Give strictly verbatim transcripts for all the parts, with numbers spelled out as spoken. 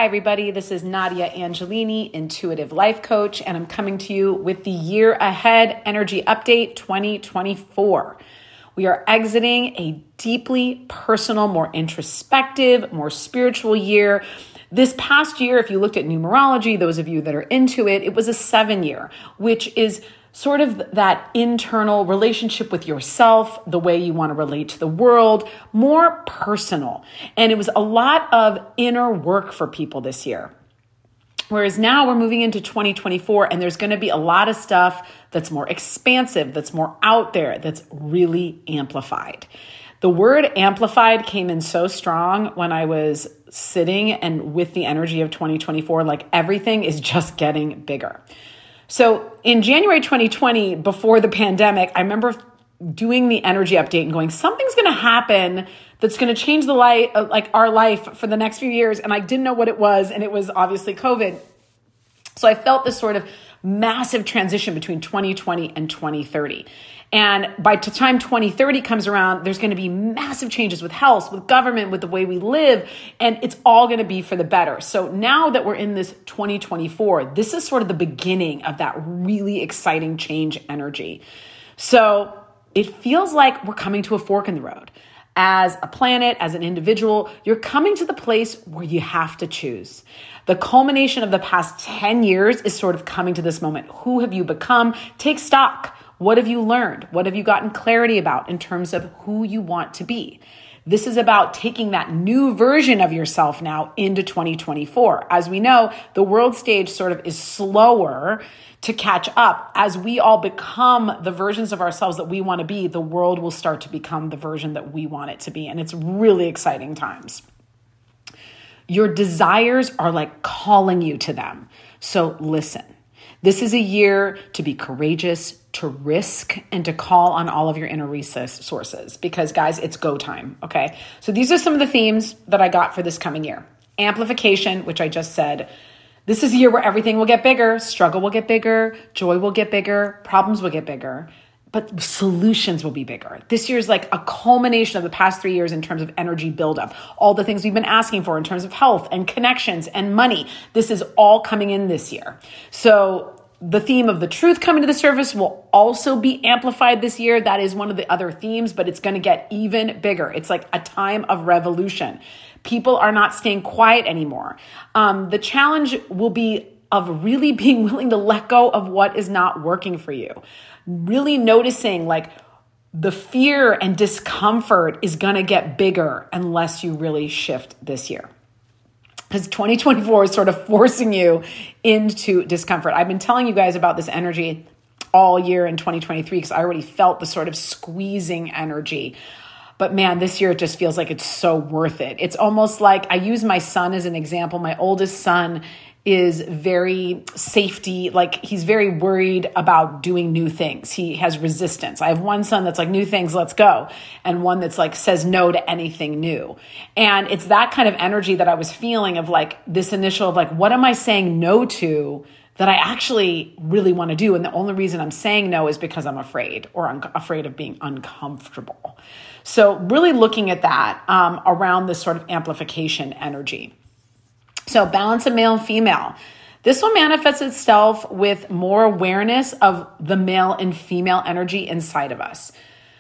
Hi, everybody. This is Nadia Angelini, Intuitive Life Coach, and I'm coming to you with the Year Ahead Energy Update twenty twenty-four. We are exiting a deeply personal, more introspective, more spiritual year. This past year, if you looked at numerology, those of you that are into it, it was a seven year, which is sort of that internal relationship with yourself, the way you want to relate to the world, more personal. And it was a lot of inner work for people this year. Whereas now we're moving into twenty twenty-four and there's going to be a lot of stuff that's more expansive, that's more out there, that's really amplified. The word amplified came in so strong when I was sitting and with the energy of twenty twenty-four, like everything is just getting bigger. So in January twenty twenty, before the pandemic, I remember doing the energy update and going, something's going to happen that's going to change the light, like our life for the next few years. And I didn't know what it was. And it was obviously COVID. So I felt this sort of massive transition between twenty twenty and twenty thirty. And by the time twenty thirty comes around, there's going to be massive changes with health, with government, with the way we live, and it's all going to be for the better. So now that we're in this twenty twenty-four, this is sort of the beginning of that really exciting change energy. So it feels like we're coming to a fork in the road. As a planet, as an individual, you're coming to the place where you have to choose. The culmination of the past ten years is sort of coming to this moment. Who have you become? Take stock. What have you learned? What have you gotten clarity about in terms of who you want to be? This is about taking that new version of yourself now into twenty twenty-four. As we know, the world stage sort of is slower to catch up. As we all become the versions of ourselves that we want to be, the world will start to become the version that we want it to be. And it's really exciting times. Your desires are like calling you to them. So listen. This is a year to be courageous, to risk, and to call on all of your inner resources because, guys, it's go time, okay? So these are some of the themes that I got for this coming year. Amplification, which I just said. This is a year where everything will get bigger. Struggle will get bigger. Joy will get bigger. Problems will get bigger. But solutions will be bigger. This year is like a culmination of the past three years in terms of energy buildup. All the things we've been asking for in terms of health and connections and money. This is all coming in this year. So the theme of the truth coming to the surface will also be amplified this year. That is one of the other themes, but it's going to get even bigger. It's like a time of revolution. People are not staying quiet anymore. Um, the challenge will be of really being willing to let go of what is not working for you. Really noticing like the fear and discomfort is going to get bigger unless you really shift this year. Because twenty twenty-four is sort of forcing you into discomfort. I've been telling you guys about this energy all year in twenty twenty-three because I already felt the sort of squeezing energy. But man, this year it just feels like it's so worth it. It's almost like I use my son as an example. My oldest son is very safety, like he's very worried about doing new things. He has resistance. I have one son that's like, new things, let's go. And one that's like says no to anything new. And it's that kind of energy that I was feeling of like this initial of like, what am I saying no to that I actually really want to do? And the only reason I'm saying no is because I'm afraid or I'm afraid of being uncomfortable. So really looking at that um, around this sort of amplification energy. So balance of male and female. This will manifest itself with more awareness of the male and female energy inside of us.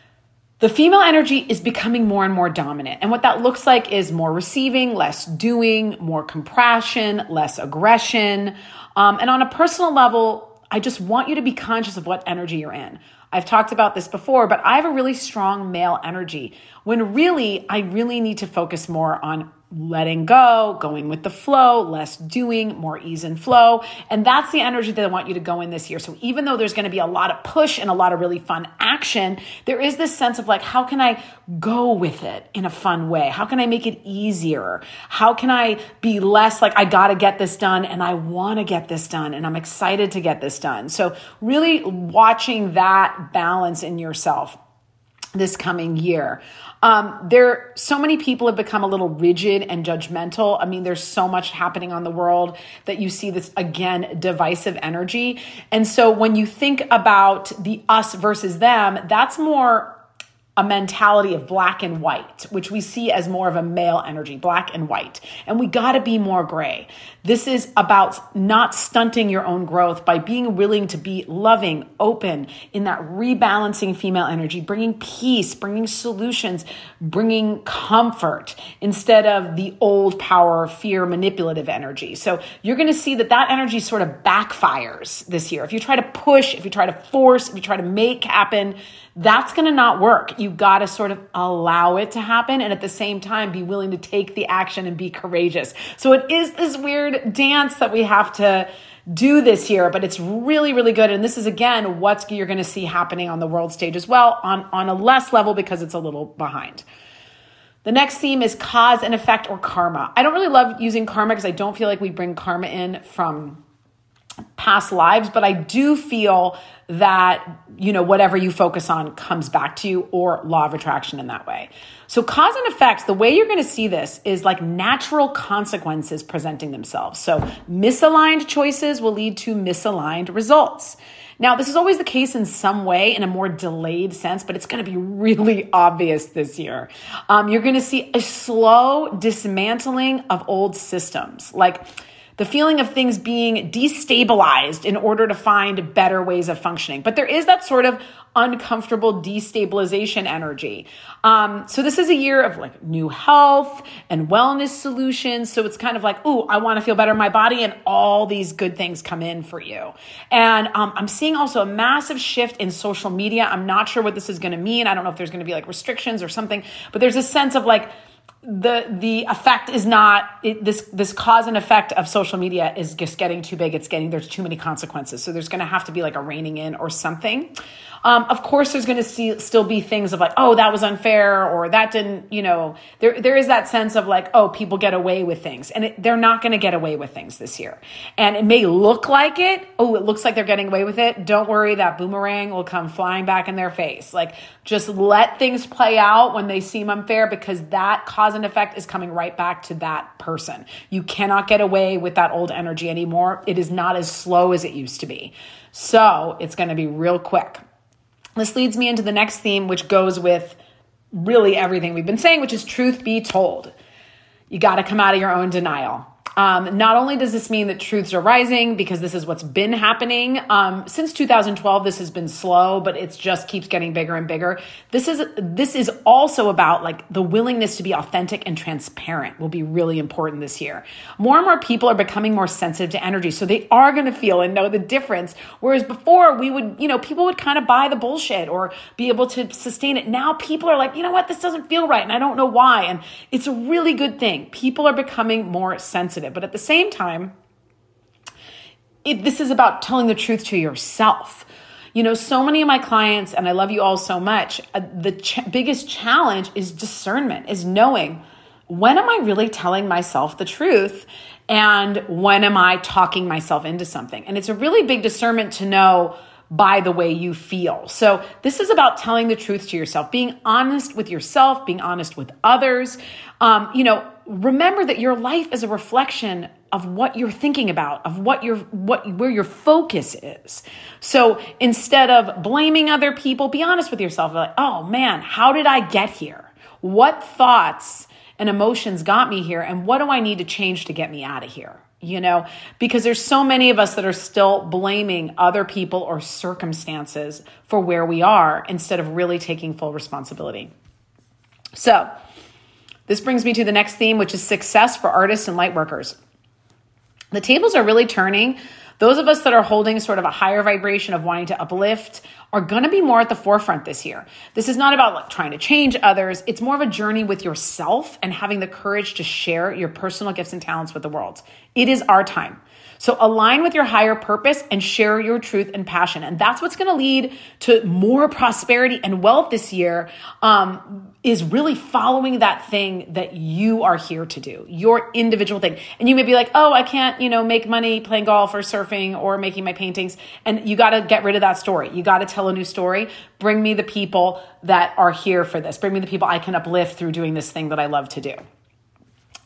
The female energy is becoming more and more dominant. And what that looks like is more receiving, less doing, more compassion, less aggression. Um, and on a personal level, I just want you to be conscious of what energy you're in. I've talked about this before, but I have a really strong male energy when really, I really need to focus more on letting go, going with the flow, less doing, more ease and flow. And that's the energy that I want you to go in this year. So even though there's going to be a lot of push and a lot of really fun action, there is this sense of like, how can I go with it in a fun way? How can I make it easier? How can I be less like, I got to get this done and I want to get this done and I'm excited to get this done. So really watching that balance in yourself this coming year. Um, there, so many people have become a little rigid and judgmental. I mean, there's so much happening on the world that you see this, again, divisive energy. And so when you think about the us versus them, that's more a mentality of black and white, which we see as more of a male energy, black and white. And we got to be more gray. This is about not stunting your own growth by being willing to be loving, open, in that rebalancing female energy, bringing peace, bringing solutions, bringing comfort instead of the old power, fear, manipulative energy. So you're going to see that that energy sort of backfires this year. If you try to push, if you try to force, if you try to make happen, that's going to not work. You got to sort of allow it to happen and at the same time be willing to take the action and be courageous. So it is this weird dance that we have to do this year, but it's really, really good. And this is, again, what you're going to see happening on the world stage as well on, on a less level because it's a little behind. The next theme is cause and effect or karma. I don't really love using karma because I don't feel like we bring karma in from past lives, but I do feel that, you know, whatever you focus on comes back to you, or law of attraction in that way. So cause and effects, the way you're going to see this is like natural consequences presenting themselves. So misaligned choices will lead to misaligned results. Now, this is always the case in some way in a more delayed sense, but it's going to be really obvious this year. Um, you're going to see a slow dismantling of old systems, like the feeling of things being destabilized in order to find better ways of functioning. But there is that sort of uncomfortable destabilization energy. Um, so this is a year of like new health and wellness solutions. So it's kind of like, ooh, I want to feel better in my body, and all these good things come in for you. And um, I'm seeing also a massive shift in social media. I'm not sure what this is going to mean. I don't know if there's going to be like restrictions or something, but there's a sense of like, the the effect is not it, this this cause and effect of social media is just getting too big. It's getting there's too many consequences. So there's going to have to be like a reining in or something. Um, of course, there's going to see, still be things of like, oh, that was unfair, or that didn't, you know, there there is that sense of like, oh, people get away with things, and it, they're not going to get away with things this year. And it may look like it. Oh, it looks like they're getting away with it. Don't worry, that boomerang will come flying back in their face. Like, just let things play out when they seem unfair, because that cause and effect is coming right back to that person. You cannot get away with that old energy anymore. It is not as slow as it used to be. So it's going to be real quick. This leads me into the next theme, which goes with really everything we've been saying, which is truth be told. You got to come out of your own denial. Um, not only does this mean that truths are rising, because this is what's been happening. Um, since two thousand twelve, this has been slow, but it just keeps getting bigger and bigger. This is this is also about like the willingness to be authentic and transparent will be really important this year. More and more people are becoming more sensitive to energy, so they are going to feel and know the difference. Whereas before, we would, you know, people would kind of buy the bullshit or be able to sustain it. Now people are like, you know what, this doesn't feel right, and I don't know why. And it's a really good thing. People are becoming more sensitive. But at the same time, it, this is about telling the truth to yourself. You know, so many of my clients, and I love you all so much, uh, the ch- biggest challenge is discernment, is knowing, when am I really telling myself the truth, and when am I talking myself into something? And it's a really big discernment to know by the way you feel. So this is about telling the truth to yourself, being honest with yourself, being honest with others. Um, you know, remember that your life is a reflection of what you're thinking about, of what your what where your focus is. So instead of blaming other people, be honest with yourself. Like, oh man, how did I get here? What thoughts and emotions got me here, and what do I need to change to get me out of here? You know, because there's so many of us that are still blaming other people or circumstances for where we are instead of really taking full responsibility. So this brings me to the next theme, which is success for artists and light workers. The tables are really turning. Those of us that are holding sort of a higher vibration of wanting to uplift are going to be more at the forefront this year. This is not about like trying to change others. It's more of a journey with yourself and having the courage to share your personal gifts and talents with the world. It is our time. So align with your higher purpose and share your truth and passion. And that's what's going to lead to more prosperity and wealth this year, um, is really following that thing that you are here to do, your individual thing. And you may be like, oh, I can't, you know, make money playing golf or surfing or making my paintings. And you got to get rid of that story. You got to tell a new story. Bring me the people that are here for this. Bring me the people I can uplift through doing this thing that I love to do.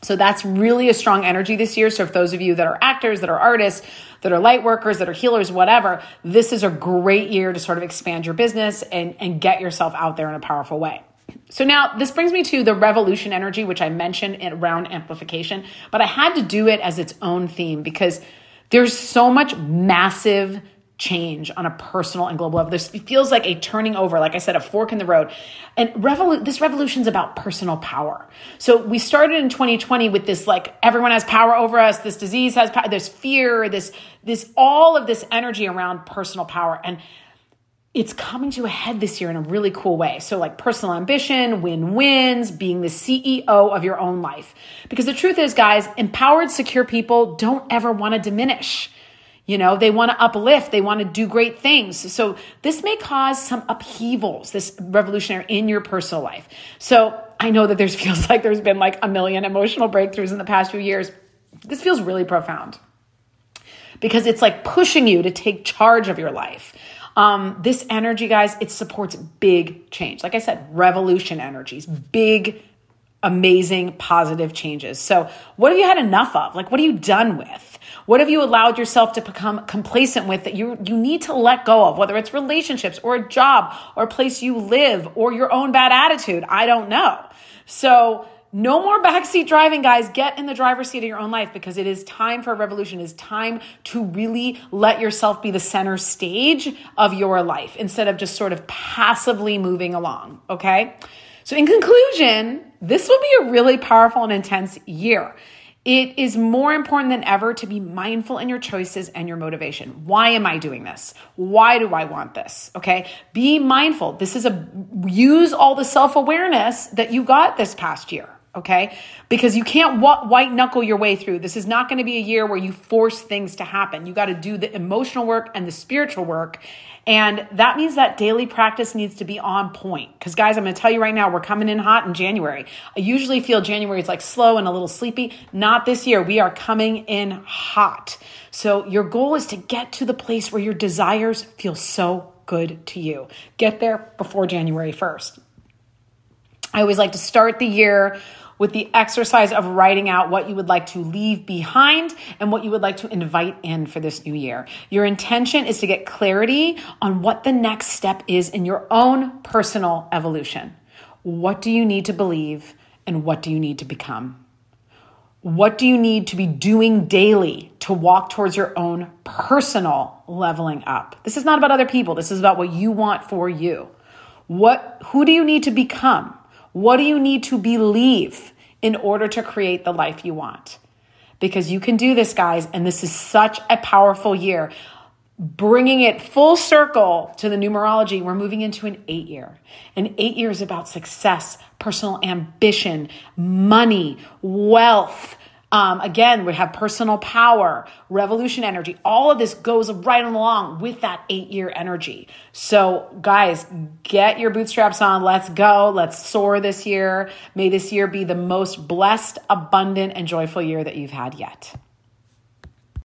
So that's really a strong energy this year. So if those of you that are actors, that are artists, that are light workers, that are healers, whatever, this is a great year to sort of expand your business and, and get yourself out there in a powerful way. So now this brings me to the revolution energy, which I mentioned around amplification, but I had to do it as its own theme because there's so much massive change on a personal and global level. This feels like a turning over, like I said, a fork in the road. And revolu- this revolution is about personal power. So we started in twenty twenty with this, like, everyone has power over us. This disease has power. There's fear, this, this, all of this energy around personal power. And it's coming to a head this year in a really cool way. So like personal ambition, win-wins, being the C E O of your own life. Because the truth is, guys, empowered, secure people don't ever want to diminish. You know, they want to uplift, they want to do great things. So this may cause some upheavals, this revolutionary in your personal life. So I know that there's feels like there's been like a million emotional breakthroughs in the past few years. This feels really profound because it's like pushing you to take charge of your life. Um, this energy, guys, it supports big change. Like I said, revolution energies, big, amazing, positive changes. So what have you had enough of? Like, what are you done with? What have you allowed yourself to become complacent with that you, you need to let go of, whether it's relationships or a job or a place you live or your own bad attitude? I don't know. So no more backseat driving, guys. Get in the driver's seat of your own life because it is time for a revolution. It is time to really let yourself be the center stage of your life instead of just sort of passively moving along, okay? So in conclusion, this will be a really powerful and intense year. It is more important than ever to be mindful in your choices and your motivation. Why am I doing this? Why do I want this? Okay. Be mindful. This is a, use all the self-awareness that you got this past year. Okay. Because you can't white knuckle your way through. This is not going to be a year where you force things to happen. You got to do the emotional work and the spiritual work. And that means that daily practice needs to be on point. Because guys, I'm going to tell you right now, we're coming in hot in January. I usually feel January is like slow and a little sleepy. Not this year. We are coming in hot. So your goal is to get to the place where your desires feel so good to you. Get there before January first. I always like to start the year with the exercise of writing out what you would like to leave behind and what you would like to invite in for this new year. Your intention is to get clarity on what the next step is in your own personal evolution. What do you need to believe and what do you need to become? What do you need to be doing daily to walk towards your own personal leveling up? This is not about other people. This is about what you want for you. What, who do you need to become? What do you need to believe in order to create the life you want? Because you can do this, guys, and this is such a powerful year. Bringing it full circle to the numerology, we're moving into an eight year. An eight year is about success, personal ambition, money, wealth. Um, again, we have personal power, revolution energy. All of this goes right along with that eight-year energy. So guys, get your bootstraps on. Let's go. Let's soar this year. May this year be the most blessed, abundant, and joyful year that you've had yet.